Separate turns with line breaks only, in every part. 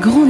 grande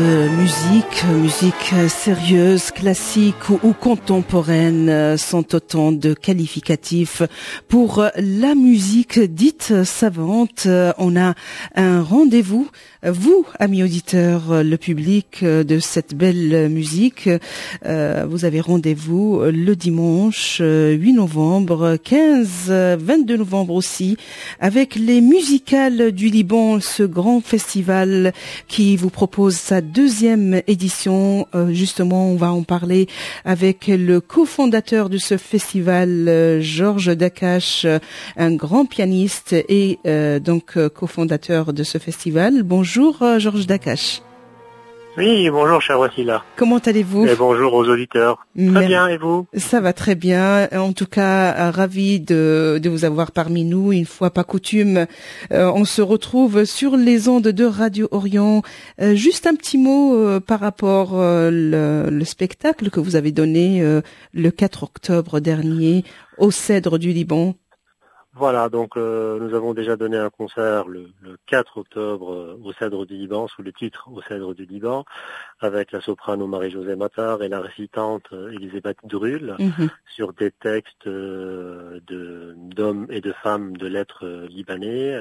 musique sérieuse, classique ou contemporaine sont autant de qualificatifs pour la musique dite savante. On a un rendez-vous, vous, amis auditeurs, le public de cette belle musique. Vous avez rendez-vous le dimanche 8 novembre, 15, 22 novembre aussi, avec les musicales du Liban, ce grand festival qui vous propose sa deuxième édition. Justement, on va en parler avec le cofondateur de ce festival, Georges Dakache, un grand pianiste et donc cofondateur de ce festival. Bonjour Georges Dakache.
Oui, bonjour cher Wassila.
Comment allez-vous?
Et bonjour aux auditeurs. Très bien, et vous?
Ça va très bien. En tout cas, ravi de vous avoir parmi nous. Une fois pas coutume, on se retrouve sur les ondes de Radio Orient. Juste un petit mot par rapport le spectacle que vous avez donné le 4 octobre dernier au Cèdre du Liban.
Voilà, donc nous avons déjà donné un concert le 4 octobre au Cèdre du Liban, sous le titre Au Cèdre du Liban, avec la soprano Marie-Josée Matar et la récitante Elisabeth Drul, sur des textes d'hommes et de femmes de lettres libanais,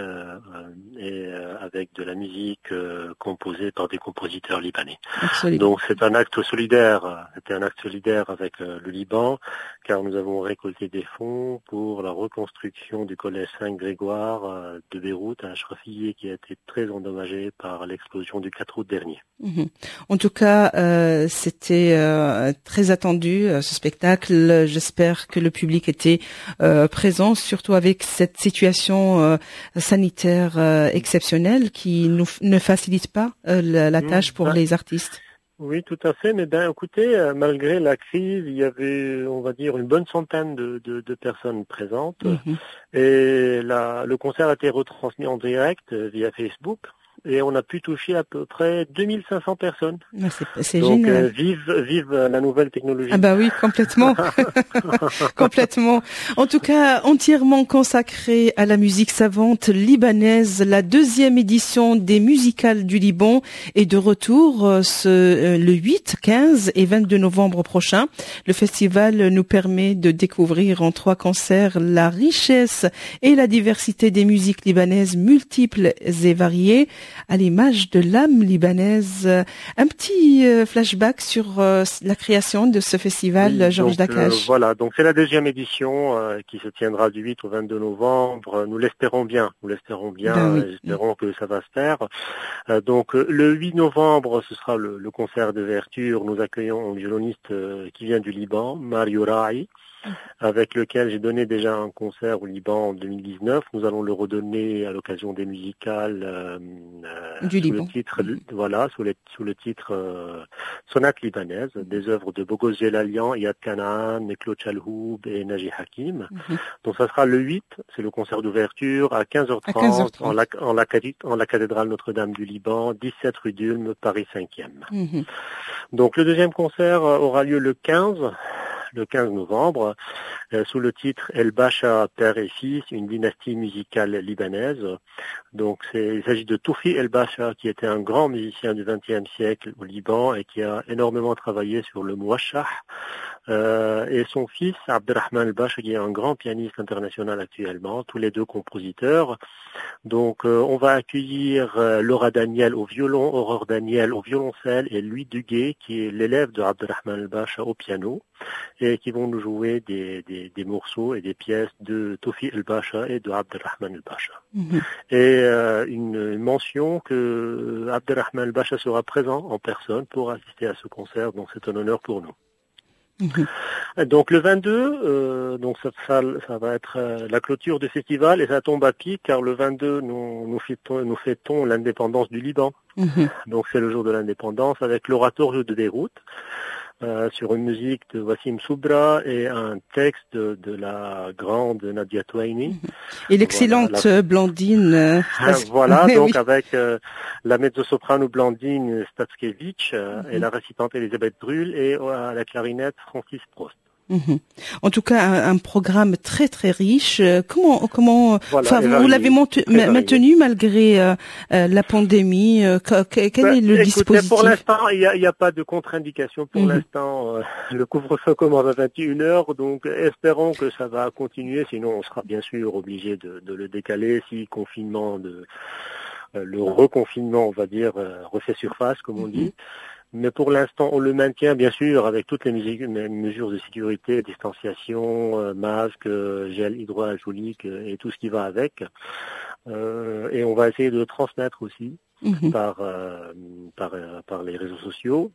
et avec de la musique composée par des compositeurs libanais.
Absolument.
Donc c'est un acte solidaire, c'était un acte solidaire avec le Liban, car nous avons récolté des fonds pour la reconstruction du collège Saint-Grégoire de Beyrouth, un Ashrafiyé qui a été très endommagé par l'explosion du 4 août dernier.
En tout cas, c'était très attendu ce spectacle. J'espère que le public était présent, surtout avec cette situation sanitaire exceptionnelle qui ne facilite pas la tâche pour les artistes.
Oui, tout à fait. Mais écoutez, malgré la crise, il y avait, on va dire, une bonne centaine de personnes présentes. Et le concert a été retransmis en direct via Facebook. Et on a pu toucher à peu près 2500 personnes.
C'est
donc,
génial.
Vive la nouvelle technologie.
Ah bah oui, complètement. Complètement. En tout cas, entièrement consacré à la musique savante libanaise, la deuxième édition des musicales du Liban est de retour le 8, 15 et 22 novembre prochain. Le festival nous permet de découvrir en 3 concerts la richesse et la diversité des musiques libanaises multiples et variées, à l'image de l'âme libanaise. Un petit flashback sur la création de ce festival, Georges Dakache.
Voilà, donc c'est la deuxième édition qui se tiendra du 8 au 22 novembre. Nous l'espérons bien, espérons que ça va se faire. Donc le 8 novembre, ce sera le concert d'ouverture. Nous accueillons un violoniste qui vient du Liban, Mario Rai, avec lequel j'ai donné déjà un concert au Liban en 2019. Nous allons le redonner à l'occasion des musicales
du Liban.
Sous le titre Sonate libanaise, des œuvres de Bogos Jelalian, Yad Kanaan, Claude Chalhoub et Naji Hakim. Donc ça sera le 8, c'est le concert d'ouverture à 15h30, en la cathédrale Notre-Dame du Liban, 17 rue d'Ulm, Paris 5e. Donc le deuxième concert aura lieu le 15 novembre, sous le titre El Bacha, père et fils, une dynastie musicale libanaise. Donc il s'agit de Toufi El Bacha, qui était un grand musicien du XXe siècle au Liban et qui a énormément travaillé sur le mouachah, et son fils Abderrahman El Bacha, qui est un grand pianiste international actuellement, tous les deux compositeurs. Donc on va accueillir Laura Daniel au violon, Aurore Daniel au violoncelle et Louis Duguay, qui est l'élève de Abderrahman El Bacha au piano, et qui vont nous jouer des morceaux et des pièces de Toufi El Bacha et de Abderrahman El Bacha. Et une mention que Abderrahman El Bacha sera présent en personne pour assister à ce concert, donc c'est un honneur pour nous. Donc le 22, donc ça va être la clôture du festival, et ça tombe à pic car le 22 nous fêtons l'indépendance du Liban. Donc c'est le jour de l'indépendance avec l'oratoire de Beyrouth. Sur une musique de Wassim Soubra et un texte de la grande Nadia Touaini.
Et l'excellente Blandine.
Voilà, donc avec la mezzo-soprano Blandine Statskevich et la récitante Elisabeth Drul et à la clarinette Francis Prost.
En tout cas, un programme très très riche. Comment,
voilà,
vous l'avez maintenu malgré la pandémie. Quel est le dispositif?
Pour l'instant, il y a pas de contre-indication. Pour l'instant, le couvre-feu commence à 21h, donc espérons que ça va continuer. Sinon, on sera bien sûr obligé de le décaler si le reconfinement, on va dire, refait surface, comme on dit. Mais pour l'instant, on le maintient, bien sûr, avec toutes les mesures de sécurité, distanciation, masque, gel hydroalcoolique et tout ce qui va avec. Et on va essayer de le transmettre aussi par les réseaux sociaux.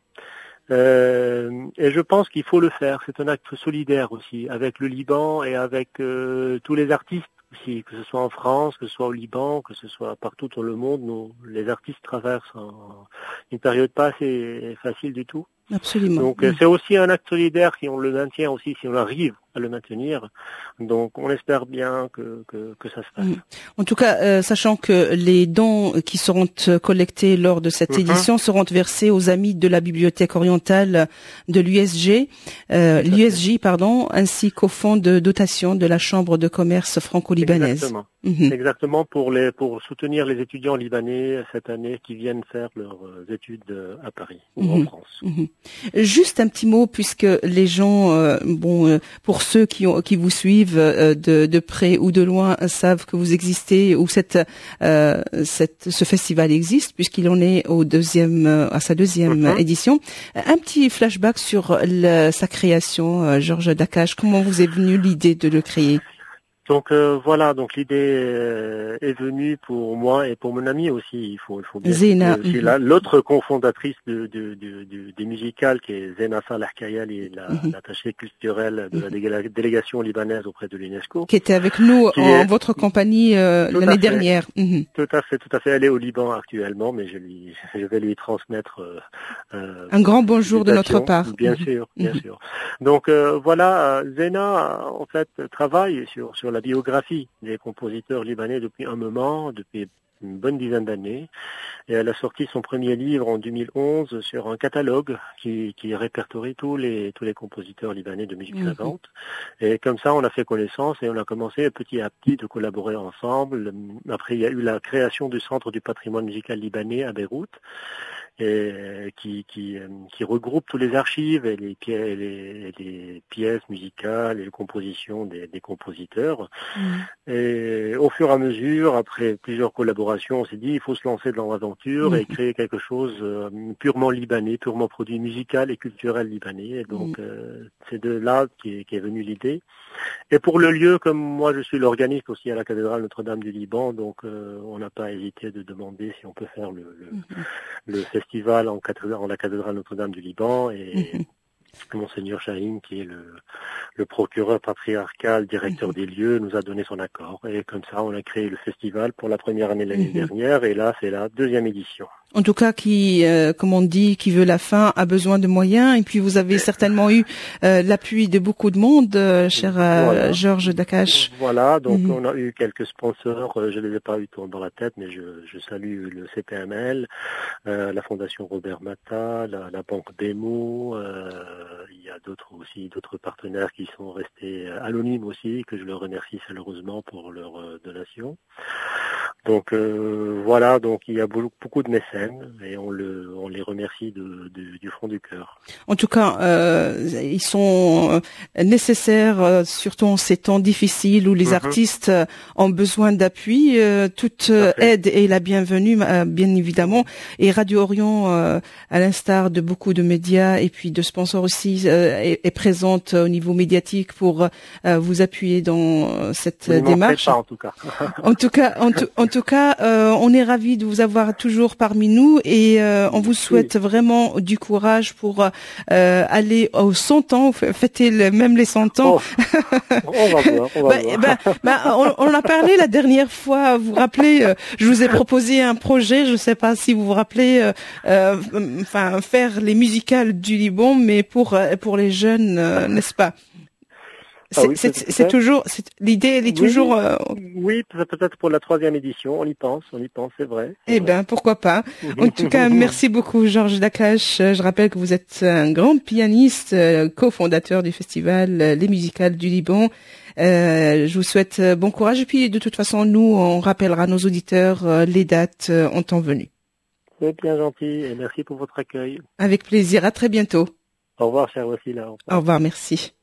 Et je pense qu'il faut le faire. C'est un acte solidaire aussi, avec le Liban et avec tous les artistes aussi, que ce soit en France, que ce soit au Liban, que ce soit partout dans le monde. Les artistes traversent une période pas assez facile du tout.
Absolument.
Donc c'est aussi un acte solidaire si on le maintient aussi, si on arrive à le maintenir. Donc on espère bien que ça se fasse.
En tout cas, sachant que les dons qui seront collectés lors de cette édition seront versés aux amis de la Bibliothèque orientale de l'USG, ainsi qu'au fonds de dotation de la Chambre de commerce franco-libanaise.
Exactement, pour soutenir les étudiants libanais cette année qui viennent faire leurs études à Paris ou en France.
Juste un petit mot, puisque les gens, pour ceux qui vous suivent de près ou de loin, savent que vous existez, ou ce festival existe, puisqu'il en est à sa deuxième édition. Un petit flashback sur sa création, Georges Dakache. Comment vous est venue l'idée de le créer?
Donc donc l'idée est venue pour moi et pour mon ami aussi. Il faut bien
Zena.
C'est l'autre cofondatrice des musicales qui est Zena Salah Kayali, l'attachée culturelle de la délégation libanaise auprès de l'UNESCO.
Qui était avec nous en votre compagnie l'année dernière.
Tout à fait. Elle est au Liban actuellement, mais je vais lui transmettre
un grand bonjour de notre part.
Bien sûr. Donc Zena en fait travaille sur la biographie des compositeurs libanais depuis une bonne dizaine d'années. Et elle a sorti son premier livre en 2011 sur un catalogue qui répertorie tous les compositeurs libanais de musique savante. Et comme ça, on a fait connaissance et on a commencé petit à petit de collaborer ensemble. Après, il y a eu la création du Centre du patrimoine musical libanais à Beyrouth, et qui regroupe tous les archives et les pièces musicales et les compositions des compositeurs. Et au fur et à mesure, après plusieurs collaborations, on s'est dit il faut se lancer dans l'aventure et créer quelque chose purement libanais, purement produit musical et culturel libanais. Et donc c'est de là qu'est venue l'idée. Et pour le lieu, comme moi je suis l'organiste aussi à la cathédrale Notre-Dame du Liban, donc on n'a pas hésité de demander si on peut faire le festival en la cathédrale Notre-Dame du Liban, et Monseigneur Chahine, qui est le procureur patriarcal, directeur des lieux, nous a donné son accord. Et comme ça, on a créé le festival pour la première année l'année dernière, et là, c'est la deuxième édition.
En tout cas, comme on dit, qui veut la fin a besoin de moyens. Et puis, vous avez certainement eu l'appui de beaucoup de monde, cher Georges Dakache.
Voilà, donc on a eu quelques sponsors. Je les ai pas eu dans la tête, mais je salue le CPML, la Fondation Robert Matta, la Banque Bémo. Il y a d'autres partenaires qui sont restés anonymes aussi, que je leur remercie chaleureusement pour leur donation. Donc donc il y a beaucoup de mécènes et on les remercie du fond du cœur.
En tout cas, ils sont nécessaires, surtout en ces temps difficiles où les artistes ont besoin d'appui. Toute aide est la bienvenue, bien évidemment. Et Radio Orient, à l'instar de beaucoup de médias et puis de sponsors aussi, est présente au niveau médiatique pour vous appuyer dans cette démarche.
Pas, en tout cas.
En tout cas, on est ravis de vous avoir toujours parmi nous, et on vous souhaite vraiment du courage pour aller aux 100 ans, fêter même les 100 ans.
On va voir.
On en a parlé la dernière fois, vous vous rappelez, je vous ai proposé un projet, je ne sais pas si vous vous rappelez, faire les musicales du Liban, mais pour les jeunes, n'est-ce pas? C'est toujours, l'idée, elle est toujours.
Oui, peut-être pour la 3e édition, on y pense, c'est vrai.
Eh ben, pourquoi pas. En tout cas, merci beaucoup, Georges Dakache. Je rappelle que vous êtes un grand pianiste, cofondateur du festival Les Musicales du Liban. Je vous souhaite bon courage. Et puis, de toute façon, nous, on rappellera nos auditeurs les dates en temps venu.
C'est bien gentil et merci pour votre accueil.
Avec plaisir. À très bientôt.
Au revoir, cher Wassila.
Au revoir, merci.